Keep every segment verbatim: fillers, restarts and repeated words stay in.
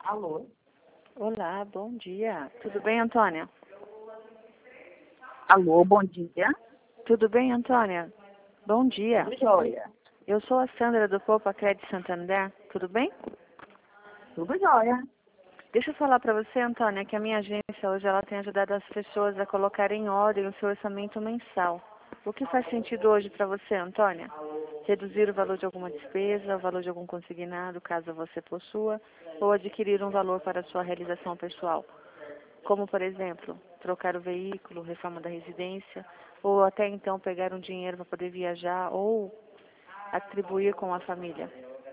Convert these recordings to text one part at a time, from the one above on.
Alô? Olá, bom dia. Tudo bem, Antônia? Alô, bom dia. Tudo bem, Antônia? Bom dia. Tudo jóia. Eu sou a Sandra do Poupa Crédito Santander. Tudo bem? Tudo jóia. Deixa eu falar para você, Antônia, que a minha agência hoje ela tem ajudado as pessoas a colocar em ordem o seu orçamento mensal. O que faz sentido hoje para você, Antônia? Reduzir o valor de alguma despesa, o valor de algum consignado, caso você possua, ou adquirir um valor para a sua realização pessoal. Como, por exemplo, trocar o veículo, reforma da residência, ou até então pegar um dinheiro para poder viajar, ou atribuir com a família.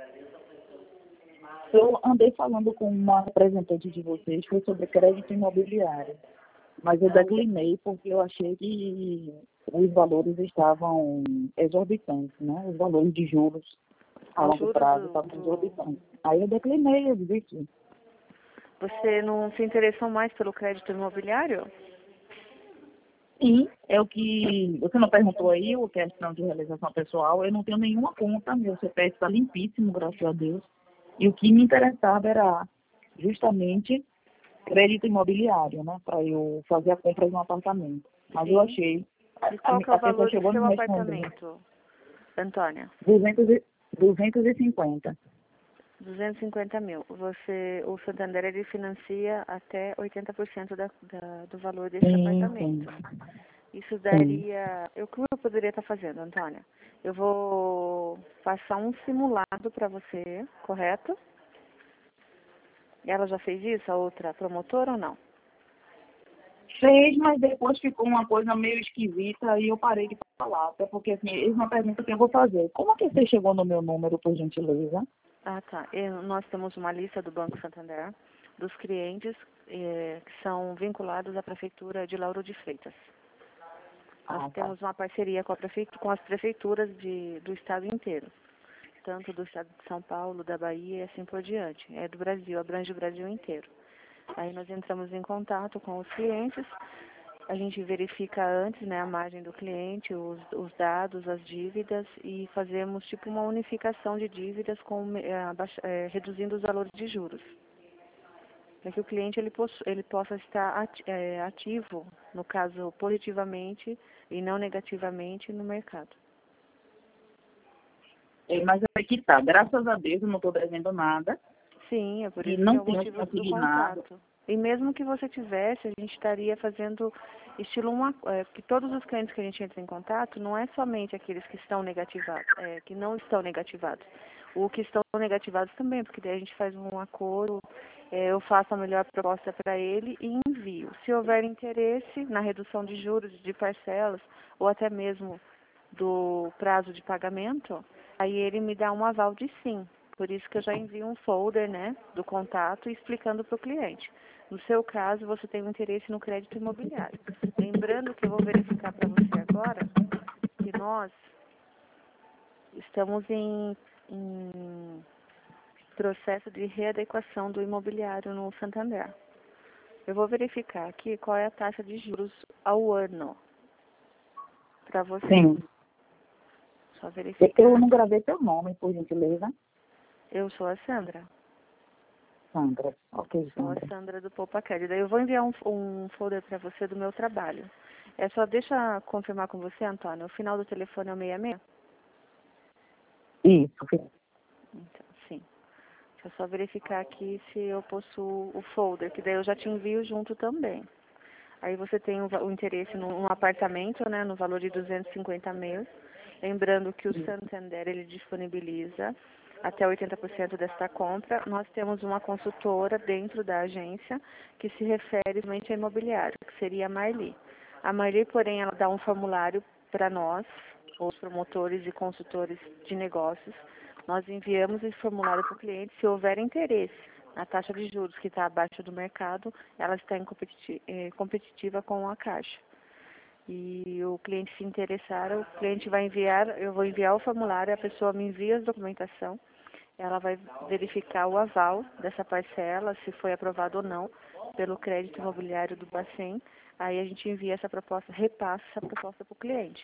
Eu andei falando com uma representante de vocês, foi sobre crédito imobiliário. Mas eu declinei porque eu achei que os valores estavam exorbitantes, né? Os valores de juros a Os longo juros prazo do, estavam do... exorbitantes. Aí eu declinei, eu desisti. Você não se interessou mais pelo crédito imobiliário? Sim, é o que você não perguntou aí, a questão de realização pessoal. Eu não tenho nenhuma conta, meu C P F está limpíssimo, graças a Deus. E o que me interessava era justamente crédito imobiliário, né? Para eu fazer a compra de um apartamento. Mas Sim. eu achei, a, E qual que é a, o a pessoa valor do chegou a seu me responder, apartamento, Antônia? duzentos e, duzentos e cinquenta. duzentos e cinquenta mil. Você, o Santander ele financia até oitenta por cento da, da, do valor desse Sim, sim, apartamento. Isso sim. daria... Eu, o que eu poderia estar fazendo, Antônia? Eu vou passar um simulado para você, correto? Ela já fez isso, a outra promotora ou não? Fez, mas depois ficou uma coisa meio esquisita e eu parei de falar. Até porque, assim, é uma pergunta que eu vou fazer. Como é que você chegou no meu número, por gentileza? Ah, tá. Eu- nós temos uma lista do Banco Santander dos clientes eh, que são vinculados à Prefeitura de Lauro de Freitas. Nós Ah, tá. temos uma parceria com, a prefeitu com as prefeituras de, do estado inteiro, tanto do estado de São Paulo, da Bahia e assim por diante. É do Brasil, abrange o Brasil inteiro. Aí nós entramos em contato com os clientes, a gente verifica antes, né, a margem do cliente, os, os dados, as dívidas e fazemos tipo uma unificação de dívidas com, eh, abaixa- eh, reduzindo os valores de juros. Para que o cliente ele, possu- ele possa estar ati- eh, ativo, no caso positivamente e não negativamente no mercado. É, mas aqui tá. Graças a Deus eu não estou devendo nada. Sim, é por E isso que não é o tenho motivo do consignado. contato. E mesmo que você tivesse, a gente estaria fazendo estilo uma, é, que todos os clientes que a gente entra em contato não é somente aqueles que estão negativados, é, que não estão negativados. O que estão negativados também, porque daí a gente faz um acordo, é, eu faço a melhor proposta para ele e envio. Se houver interesse na redução de juros, de parcelas, ou até mesmo do prazo de pagamento, aí ele me dá um aval de sim. Por isso que eu já envio um folder, né, do contato explicando para o cliente. No seu caso, você tem um interesse no crédito imobiliário. Lembrando que eu vou verificar para você agora que nós estamos em, em processo de readequação do imobiliário no Santander. Eu vou verificar aqui qual é a taxa de juros ao ano para você. Sim. Só verificar. Eu não gravei teu nome, por gentileza. Eu sou a Sandra. Sandra. Ok, Sou a Sandra. Sandra do Poupa Crédito. Eu vou enviar um, um folder para você do meu trabalho. É só deixa eu confirmar com você, Antônio. O final do telefone é o sessenta e seis? Isso. Então, sim. Deixa eu só verificar aqui se eu possuo o folder, que daí eu já te envio junto também. Aí você tem o, va- o interesse num, num apartamento, né, no valor de duzentos e cinquenta mil. Lembrando que o Santander, ele disponibiliza até oitenta por cento desta compra. Nós temos uma consultora dentro da agência que se refere somente a imobiliário, que seria a Marli. A Marli, porém, ela dá um formulário para nós, os promotores e consultores de negócios. Nós enviamos esse formulário para o cliente. Se houver interesse na taxa de juros que está abaixo do mercado, ela está em competi- eh, competitiva com a Caixa. E o cliente se interessar, o cliente vai enviar, eu vou enviar o formulário, a pessoa me envia a documentação, ela vai verificar o aval dessa parcela, se foi aprovado ou não, pelo crédito imobiliário do Bacen. Aí a gente envia essa proposta, repassa essa proposta para o cliente.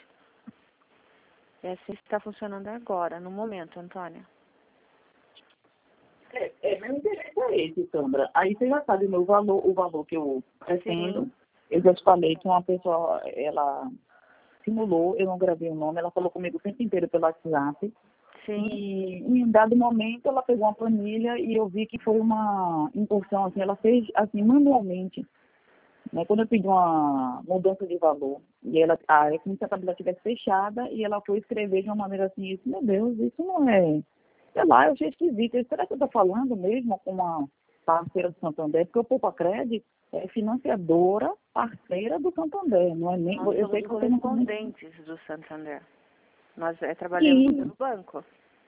É assim que está funcionando agora, no momento, Antônia. É, é, meu interesse é esse, Sandra. Aí você já sabe o meu valor, o valor que eu pretendo. Sim. Eu já te falei que uma pessoa, ela simulou, eu não gravei o nome, ela falou comigo o tempo inteiro pelo WhatsApp. Sim. E em um dado momento ela pegou uma planilha e eu vi que foi uma incursão, assim, ela fez assim manualmente. Né? Quando eu pedi uma mudança de valor, e ela, a, é como se a tabela estivesse fechada, e ela foi escrever de uma maneira assim, isso, meu Deus, isso não é, sei lá, eu achei esquisito. Será que eu estou falando mesmo com uma parceira do Santander? Porque o Poupa Cred é financiadora, parceira do Santander, não é nem, Nós eu sei somos que você não conhece. correspondentes do Santander. Nós é, trabalhamos E, pelo banco.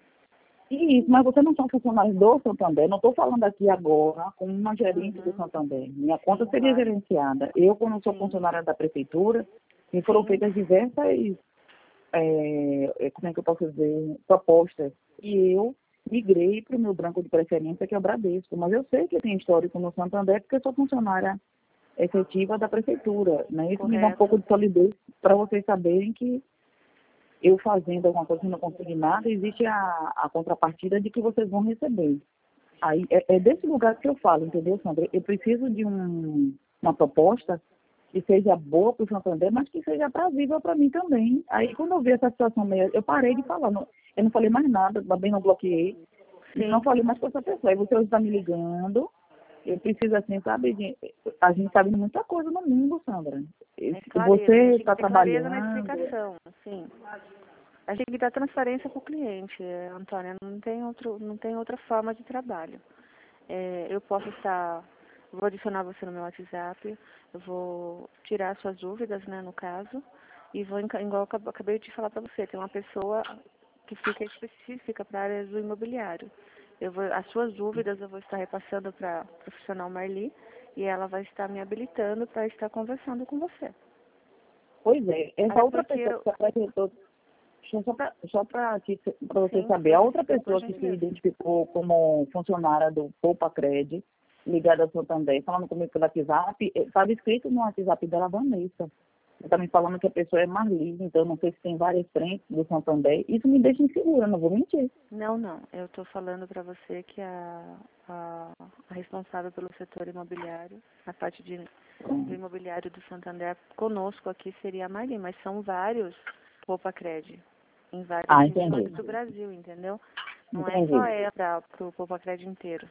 e isso, mas você não são funcionários do Santander, não estou falando aqui agora como uma gerente do Uhum. Santander. Minha conta Sim, seria claro. gerenciada. Eu, como sou Sim. funcionária da prefeitura, me foram Sim. feitas diversas, é, como é que eu posso dizer, propostas. E eu migrei para o meu banco de preferência, que é o Bradesco. Mas eu sei que tem histórico no Santander, porque eu sou funcionária efetiva da prefeitura. Né? Isso me dá um pouco Correto. de solidez para vocês saberem que eu fazendo alguma coisa e não conseguir nada, existe a, a contrapartida de que vocês vão receber. Aí, é, é desse lugar que eu falo, entendeu, Sandra? Eu preciso de um, uma proposta que seja boa para o Santander, mas que seja aprazível para mim também. Aí, quando eu vi essa situação meio, eu parei de falar. Não, eu não falei mais nada, também não bloqueei. E não Sim. falei mais com essa pessoa. Aí você hoje está me ligando. Eu preciso, assim, sabe, de, a gente está vendo muita coisa no mundo, Sandra. É Esse- clareza. A Você gente tem que está ter clareza na trabalhando. explicação. Sim. A gente tem que dar transparência para o cliente, eh, Antônia. Não tem, outro, não tem outra forma de trabalho. É, eu posso estar... Vou adicionar você no meu WhatsApp. Eu vou tirar suas dúvidas, né, no caso. E vou, enca- igual eu acab- acabei de falar para você, tem uma pessoa que fica específica para a área do imobiliário. Eu vou, as suas dúvidas eu vou estar repassando para a profissional Marli e ela vai estar me habilitando para estar conversando com você. Pois é, essa Até outra porque pessoa eu... que se apresentou, só para só para você Sim, saber, a pode outra dizer, por pessoa que se gentileza. identificou como funcionária do Poupa Cred, ligada ao Santander, falando comigo pelo WhatsApp, estava escrito no WhatsApp dela, Vanessa. Está me falando que a pessoa é Marli, então não sei se tem várias frentes do Santander. Isso me deixa insegura, não vou mentir. Não, não. Eu estou falando para você que a, a, a responsável pelo setor imobiliário, a parte de, do imobiliário do Santander, conosco aqui seria a Marli, mas são vários Poupa Cred em várias Ah, regiões entendi. do Brasil, entendeu? Não é só Entendi. ela para o Poupa Cred inteiro.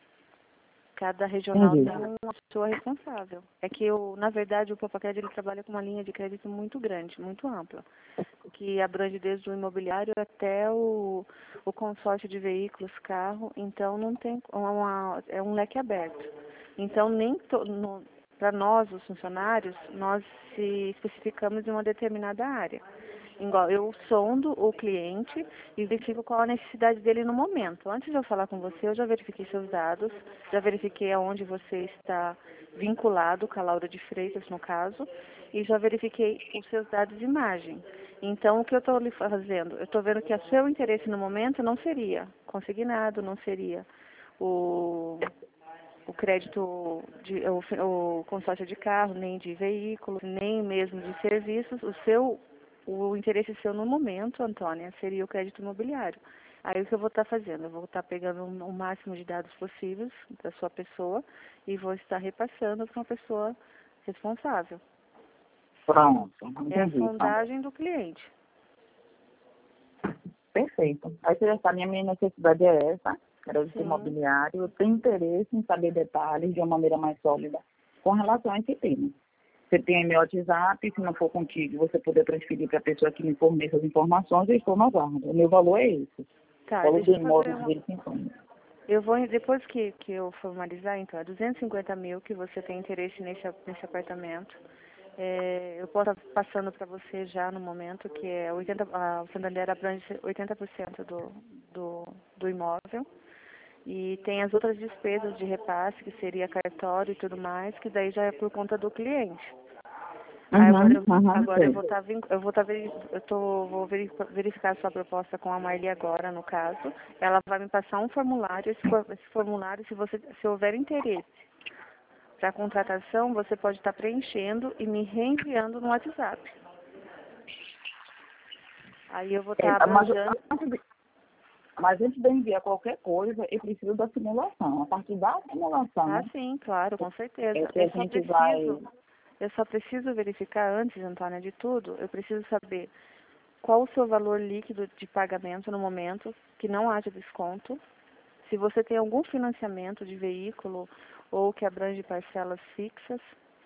Cada regional Entendi. tem uma pessoa responsável. É que, o, na verdade, o Popacred ele trabalha com uma linha de crédito muito grande, muito ampla, que abrange desde o imobiliário até o, o consórcio de veículos, carro. Então, não tem uma, é um leque aberto. Então, nem para nós, os funcionários, nós se especificamos em uma determinada área. Igual, eu sondo o cliente e verifico qual a necessidade dele no momento. Antes de eu falar com você, eu já verifiquei seus dados, já verifiquei aonde você está vinculado com a Laura de Freitas, no caso, e já verifiquei os seus dados de imagem. Então, o que eu estou lhe fazendo? Eu estou vendo que o seu interesse no momento não seria consignado, não seria o, o crédito, de, o, o consórcio de carro, nem de veículo, nem mesmo de serviços. O seu O interesse seu no momento, Antônia, seria o crédito imobiliário. Aí o que eu vou estar fazendo? Eu vou estar pegando o um, um máximo de dados possíveis da sua pessoa e vou estar repassando para uma pessoa responsável. Pronto, É a entendi, Sandra. sondagem do cliente. Perfeito. Aí você já sabe, a minha necessidade é essa, crédito Sim, imobiliário. Eu tenho interesse em saber detalhes de uma maneira mais sólida com relação a esse tema. Você tem meu WhatsApp, se não for contigo, você poder transferir para a pessoa que me forneça as informações, eu estou no aguardo. O meu valor é esse. O tá, valor deixa do eu fazer imóvel uma... dele cinquenta. Eu vou, depois que, que eu formalizar, então, é duzentos e cinquenta mil que você tem interesse nesse, nesse apartamento. É, eu posso estar passando para você já no momento, que é oitenta, a, o Santander abrange oitenta por cento do, do, do imóvel. E tem as outras despesas de repasse, que seria cartório e tudo mais, que daí já é por conta do cliente. Aí agora Uhum, eu, uhum, agora eu sei. vou estar eu vou estar eu tô, vou veri- verificar a sua proposta com a Marli agora, no caso. Ela vai me passar um formulário, esse, for- esse formulário, se você se houver interesse para a contratação, você pode estar preenchendo e me reenviando no WhatsApp. Aí eu vou estar É, mas abranjando. antes de, Mas antes de eu enviar qualquer coisa, eu preciso da simulação. A partir da simulação, Ah, sim, claro, com certeza. é que Eu a só gente preciso, vai... eu só preciso verificar antes, Antônia, de tudo, eu preciso saber qual o seu valor líquido de pagamento no momento, que não haja desconto, se você tem algum financiamento de veículo ou que abrange parcelas fixas.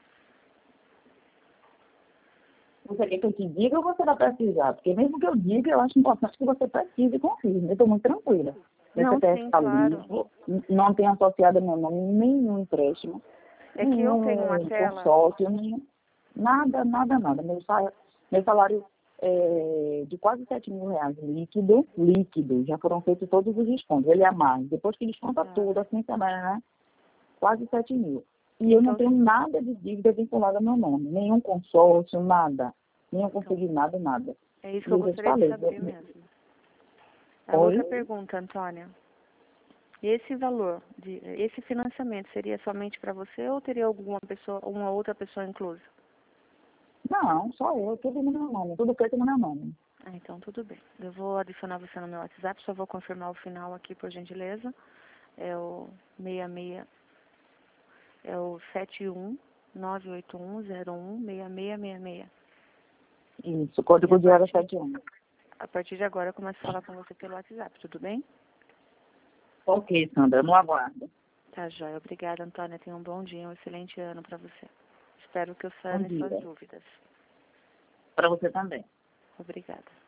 Você quer que eu te diga ou você vai precisar? Porque mesmo que eu diga, eu acho importante que você precise e confirme. Eu estou muito tranquila. Meu Não, C P F sim, está claro. limpo, n- não tem associado a meu nome nenhum empréstimo, É que eu tenho uma nenhum tela. consórcio, nenhum, nada, nada, nada. Meu salário, meu salário é de quase sete mil reais líquido, líquido. Já foram feitos todos os descontos. Ele é a mais. Depois que desconta Ah. tudo, assim também, né? Quase sete mil. E eu não Então, tenho nada de dívida vinculada ao meu nome. Nenhum consórcio, nada. Nenhum então, consignado, nada. é isso E que eu eu já te gostaria de falei. saber eu- mesmo. A Oi? outra pergunta, Antônia. Esse valor, de, esse financiamento seria somente para você ou teria alguma pessoa, uma outra pessoa inclusa? Não, só eu. Tudo no meu nome. Tudo feito no meu nome. Ah, então tudo bem. Eu vou adicionar você no meu WhatsApp, só vou confirmar o final aqui, por gentileza. É o seis seis, é o sete um nove oito um zero um seis seis seis seis. Isso, o E a código de área partir, sete um. a partir de agora eu começo a falar com você pelo WhatsApp, tudo bem? Ok, Sandra, no aguardo. Tá, joia. Obrigada, Antônia. Tenha um bom dia, um excelente ano para você. Espero que eu Bom sane suas dia. dúvidas. Para você também. Obrigada.